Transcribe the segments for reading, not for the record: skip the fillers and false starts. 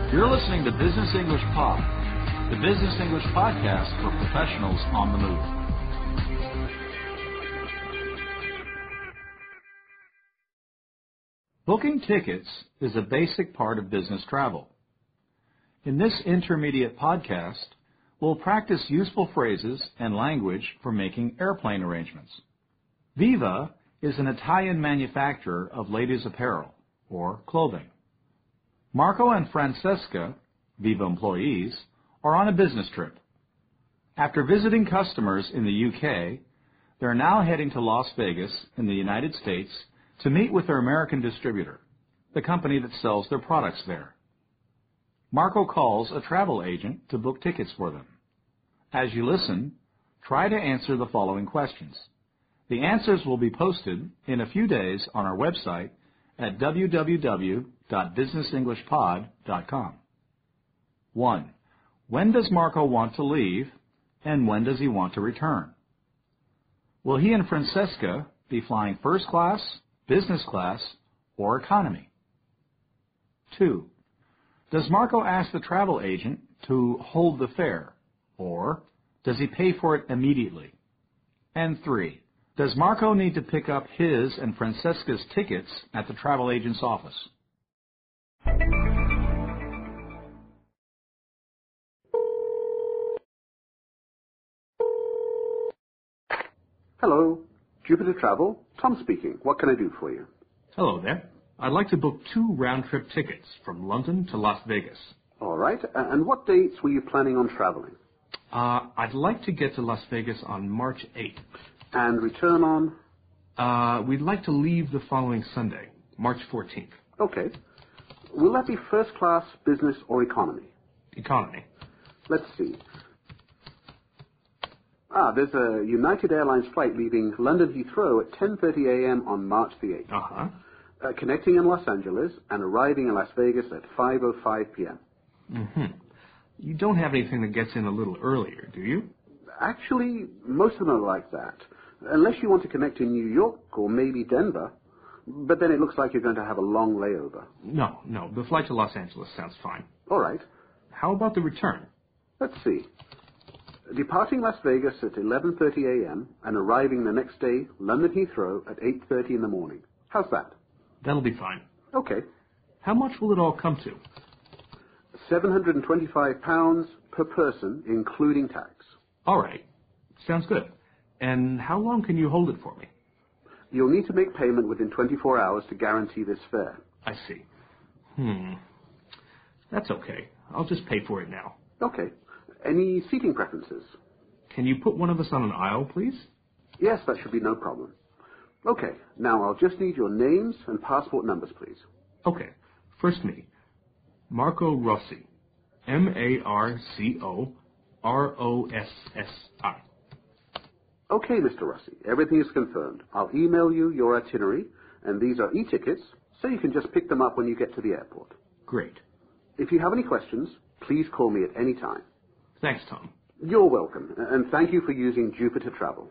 You're listening to Business English Pod, the business English podcast for professionals on the move. Booking tickets is a basic part of business travel. In this intermediate podcast, we'll practice useful phrases and language for making airplane arrangements. Viva is an Italian manufacturer of ladies' apparel, or clothing. Marco and Francesca, Viva employees, are on a business trip. After visiting customers in the UK, they're now heading to Las Vegas in the United States to meet with their American distributor, the company that sells their products there. Marco calls a travel agent to book tickets for them. As you listen, try to answer the following questions. The answers will be posted in a few days on our website at www.businessenglishpod.com. 1. When does Marco want to leave, and when does he want to return? Will he and Francesca be flying first class, business class, or economy? 2. Does Marco ask the travel agent to hold the fare, or does he pay for it immediately? And 3. Does Marco need to pick up his and Francesca's tickets at the travel agent's office? Hello, Jupiter Travel. Tom speaking. What can I do for you? Hello there. I'd like to book 2 round-trip tickets from London to Las Vegas. All right. And what dates were you planning on traveling? I'd like to get to Las Vegas on March 8th. And return on? We'd like to leave the following Sunday, March 14th. Okay. Will that be first class, business, or economy? Economy. Let's see. There's a United Airlines flight leaving London Heathrow at 10:30 a.m. on March the 8th. Uh-huh. Connecting in Los Angeles and arriving in Las Vegas at 5:05 p.m. Mm-hmm. You don't have anything that gets in a little earlier, do you? Actually, most of them are like that. Unless you want to connect in New York or maybe Denver. But then it looks like you're going to have a long layover. No. The flight to Los Angeles sounds fine. All right. How about the return? Let's see. Departing Las Vegas at 11:30 a.m. and arriving the next day, London Heathrow at 8:30 in the morning. How's that? That'll be fine. Okay. How much will it all come to? £725 per person, including tax. All right. Sounds good. And how long can you hold it for me? You'll need to make payment within 24 hours to guarantee this fare. I see. That's okay. I'll just pay for it now. Okay. Any seating preferences? Can you put one of us on an aisle, please? Yes, that should be no problem. Okay. Now I'll just need your names and passport numbers, please. Okay. First me. Marco Rossi. M-A-R-C-O-R-O-S-S-I. Okay, Mr. Rossi. Everything is confirmed. I'll email you your itinerary, and these are e-tickets, so you can just pick them up when you get to the airport. Great. If you have any questions, please call me at any time. Thanks, Tom. You're welcome, and thank you for using Jupiter Travel.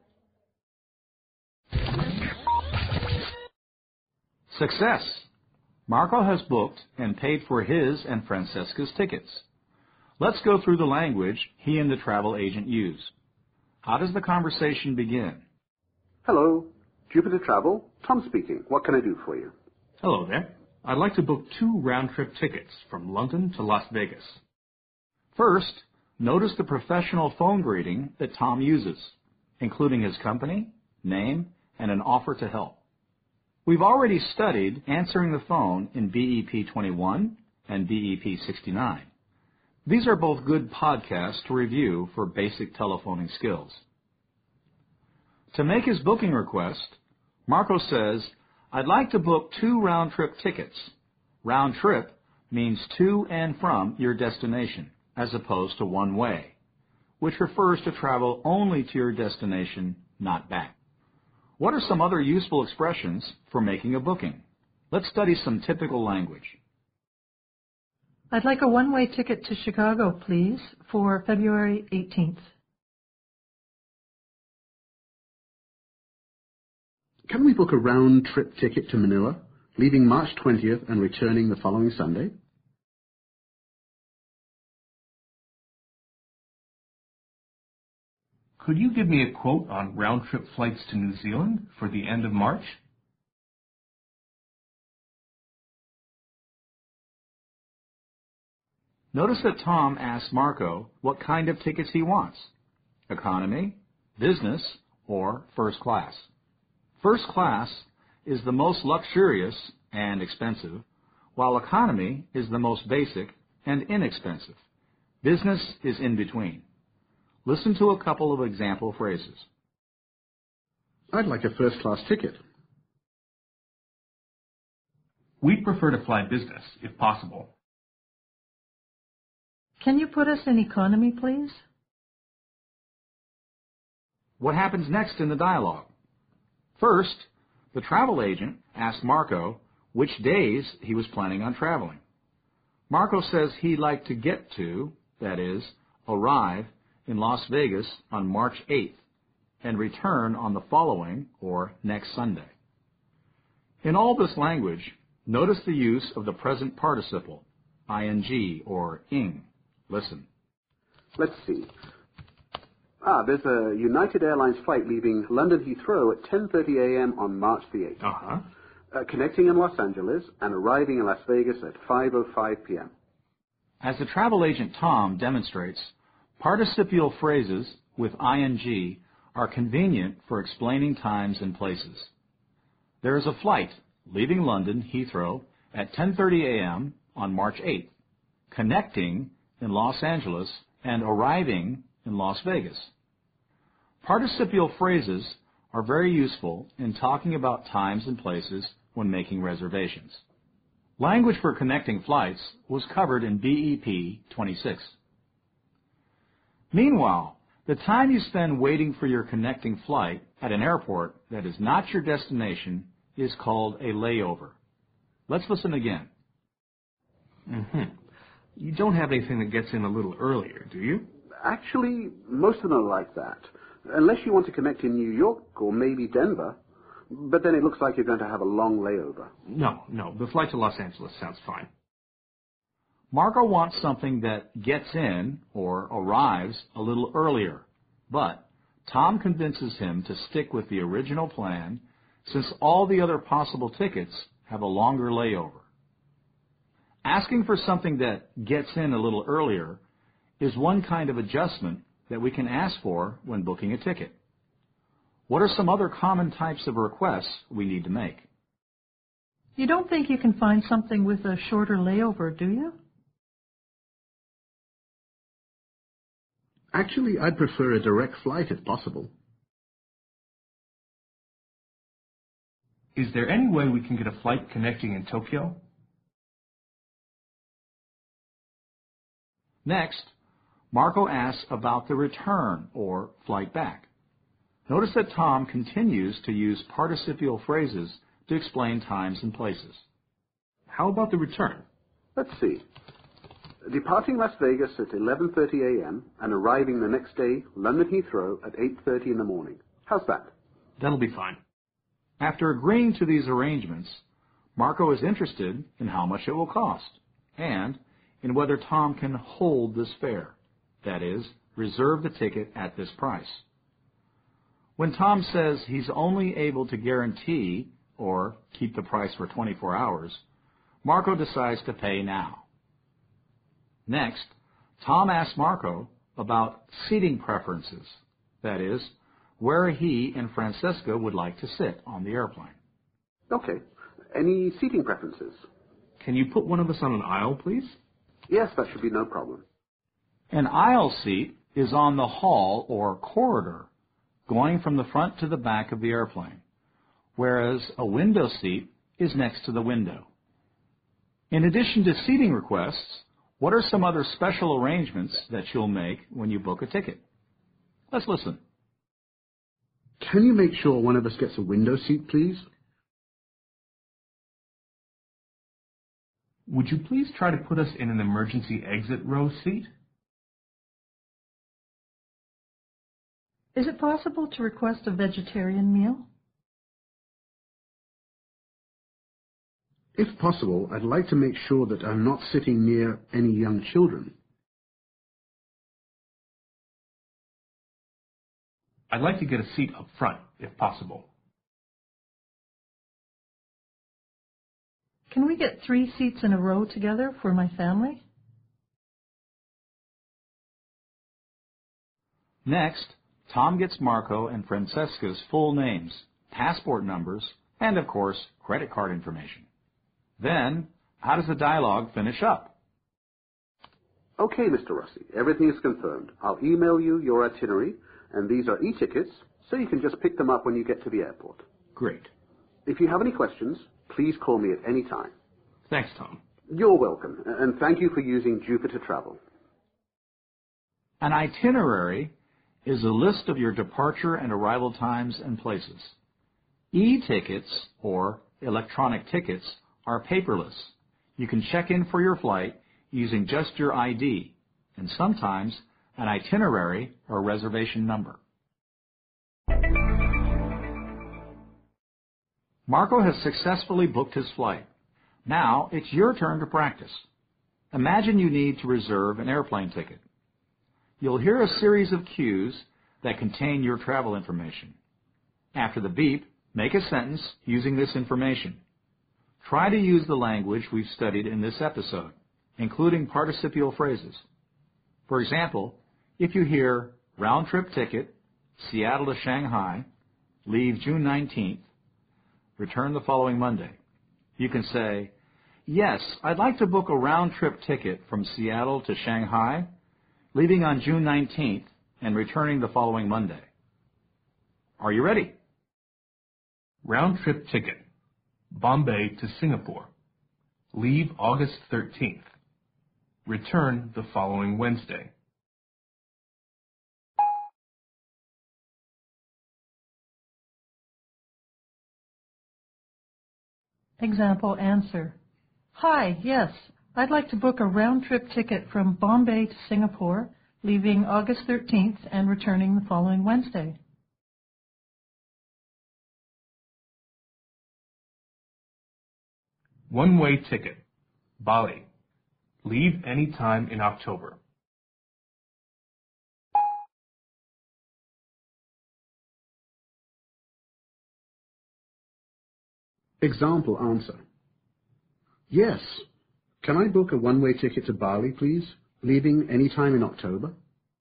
Success! Marco has booked and paid for his and Francesca's tickets. Let's go through the language he and the travel agent use. How does the conversation begin? Hello, Jupiter Travel. Tom speaking. What can I do for you? Hello there. I'd like to book 2 round-trip tickets from London to Las Vegas. First, notice the professional phone greeting that Tom uses, including his company, name, and an offer to help. We've already studied answering the phone in BEP 21 and BEP 69. These are both good podcasts to review for basic telephoning skills. To make his booking request, Marco says, I'd like to book 2 round-trip tickets. Round trip means to and from your destination, as opposed to one way, which refers to travel only to your destination, not back. What are some other useful expressions for making a booking? Let's study some typical language. I'd like a one-way ticket to Chicago, please, for February 18th. Can we book a round-trip ticket to Manila, leaving March 20th and returning the following Sunday? Could you give me a quote on round-trip flights to New Zealand for the end of March? Notice that Tom asks Marco what kind of tickets he wants: economy, business, or first class. First class is the most luxurious and expensive, while economy is the most basic and inexpensive. Business is in between. Listen to a couple of example phrases. I'd like a first-class ticket. We'd prefer to fly business, if possible. Can you put us in economy, please? What happens next in the dialogue? First, the travel agent asks Marco which days he was planning on traveling. Marco says he'd like to get to, that is, arrive, in Las Vegas on March 8th and return on the following or next Sunday. In all this language, notice the use of the present participle, ing or ing. Listen. Let's see. There's a United Airlines flight leaving London Heathrow at 10:30 a.m. on March the 8th. Connecting in Los Angeles and arriving in Las Vegas at 5:05 p.m. As the travel agent Tom demonstrates, participial phrases with ing are convenient for explaining times and places. There is a flight leaving London Heathrow at 10:30 a.m. on March 8th, connecting in Los Angeles and arriving in Las Vegas. Participial phrases are very useful in talking about times and places when making reservations. Language for connecting flights was covered in BEP 26. Meanwhile, the time you spend waiting for your connecting flight at an airport that is not your destination is called a layover. Let's listen again. You don't have anything that gets in a little earlier, do you? Actually, most of them are like that. Unless you want to connect in New York or maybe Denver, but then it looks like you're going to have a long layover. No. The flight to Los Angeles sounds fine. Marco wants something that gets in or arrives a little earlier, but Tom convinces him to stick with the original plan since all the other possible tickets have a longer layover. Asking for something that gets in a little earlier is one kind of adjustment that we can ask for when booking a ticket. What are some other common types of requests we need to make? You don't think you can find something with a shorter layover, do you? Actually, I'd prefer a direct flight if possible. Is there any way we can get a flight connecting in Tokyo? Next, Marco asks about the return or flight back. Notice that Tom continues to use participial phrases to explain times and places. How about the return? Let's see. Departing Las Vegas at 11:30 a.m. and arriving the next day, London Heathrow at 8:30 in the morning. How's that? That'll be fine. After agreeing to these arrangements, Marco is interested in how much it will cost and in whether Tom can hold this fare, that is, reserve the ticket at this price. When Tom says he's only able to guarantee or keep the price for 24 hours, Marco decides to pay now. Next, Tom asks Marco about seating preferences, that is, where he and Francesca would like to sit on the airplane. Okay. Any seating preferences? Can you put one of us on an aisle, please? Yes, that should be no problem. An aisle seat is on the hall or corridor, going from the front to the back of the airplane, whereas a window seat is next to the window. In addition to seating requests, what are some other special arrangements that you'll make when you book a ticket? Let's listen. Can you make sure one of us gets a window seat, please? Would you please try to put us in an emergency exit row seat? Is it possible to request a vegetarian meal? If possible, I'd like to make sure that I'm not sitting near any young children. I'd like to get a seat up front, if possible. Can we get 3 seats in a row together for my family? Next, Tom gets Marco and Francesca's full names, passport numbers, and of course, credit card information. Then, how does the dialogue finish up? Okay, Mr. Rossi, everything is confirmed. I'll email you your itinerary, and these are e-tickets, so you can just pick them up when you get to the airport. Great. If you have any questions, please call me at any time. Thanks, Tom. You're welcome, and thank you for using Jupiter Travel. An itinerary is a list of your departure and arrival times and places. E-tickets, or electronic tickets, are paperless. You can check in for your flight using just your ID, and sometimes an itinerary or reservation number. Marco has successfully booked his flight. Now it's your turn to practice. Imagine you need to reserve an airplane ticket. You'll hear a series of cues that contain your travel information. After the beep, make a sentence using this information. Try to use the language we've studied in this episode, including participial phrases. For example, if you hear round-trip ticket, Seattle to Shanghai, leave June 19th, return the following Monday, you can say, yes, I'd like to book a round-trip ticket from Seattle to Shanghai, leaving on June 19th and returning the following Monday. Are you ready? Round-trip ticket, Bombay to Singapore. Leave August 13th. Return the following Wednesday. Example answer. Hi, yes, I'd like to book a round-trip ticket from Bombay to Singapore, leaving August 13th and returning the following Wednesday. One-way ticket, Bali. Leave any time in October. Example answer. Yes. Can I book a one-way ticket to Bali, please? Leaving any time in October?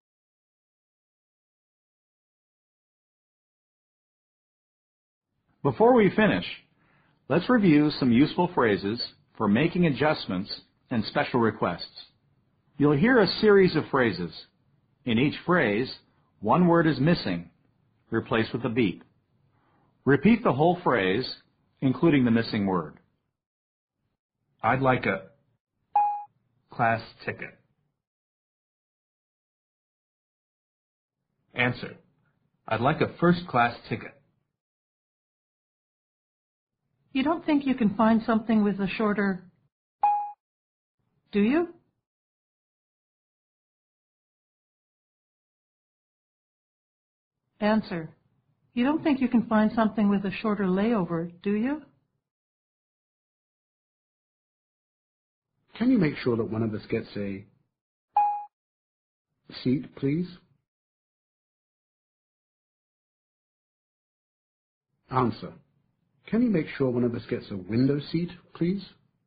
Before we finish, let's review some useful phrases for making adjustments and special requests. You'll hear a series of phrases. In each phrase, one word is missing, replaced with a beep. Repeat the whole phrase, including the missing word. I'd like a class ticket. Answer. I'd like a first-class ticket. You don't think you can find something with a shorter, do you? Answer. You don't think you can find something with a shorter layover, do you? Can you make sure that one of us gets a seat, please? Answer. Can you make sure one of us gets a window seat, please?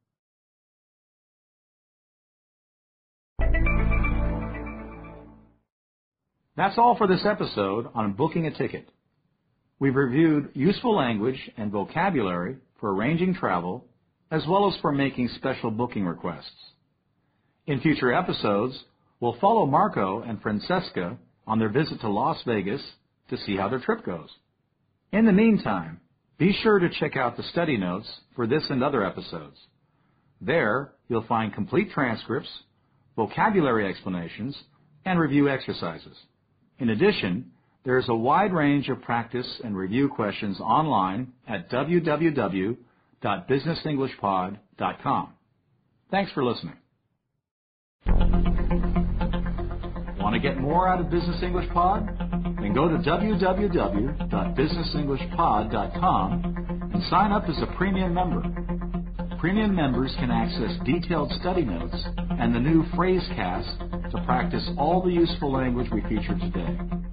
That's all for this episode on booking a ticket. We've reviewed useful language and vocabulary for arranging travel, as well as for making special booking requests. In future episodes, we'll follow Marco and Francesca on their visit to Las Vegas to see how their trip goes. In the meantime, be sure to check out the study notes for this and other episodes. There, you'll find complete transcripts, vocabulary explanations, and review exercises. In addition, there is a wide range of practice and review questions online at www.businessenglishpod.com. Thanks for listening. Want to get more out of Business English Pod? Then go to www.businessenglishpod.com and sign up as a premium member. Premium members can access detailed study notes and the new Phrasecast to practice all the useful language we featured today.